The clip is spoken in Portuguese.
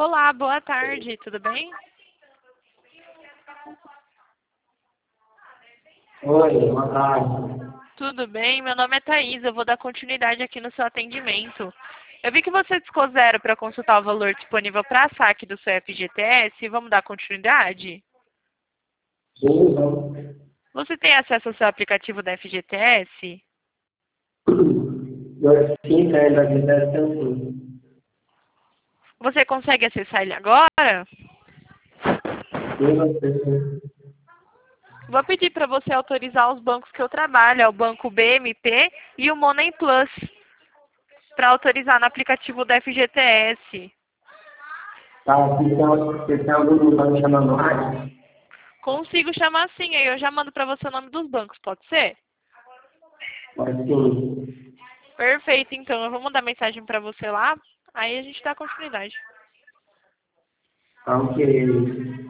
Olá, boa tarde, tudo bem? Oi, boa tarde. Tudo bem, meu nome é Thaís, eu vou dar continuidade aqui no seu atendimento. Eu vi que você discou zero para consultar o valor disponível para saque do seu FGTS, vamos dar continuidade? Sim, vamos. Você tem acesso ao seu aplicativo da FGTS? Sim, da vida sim. Você consegue acessar ele agora? Sim, você. Vou pedir para você autorizar os bancos que eu trabalho, é o Banco BMP e o Money Plus, para autorizar no aplicativo da FGTS. Tá, você tem algum número me chamando mais? Consigo chamar sim, aí eu já mando para você o nome dos bancos, pode ser? Mas sim. Perfeito, então eu vou mandar mensagem para você lá, aí a gente dá continuidade. Tá ok.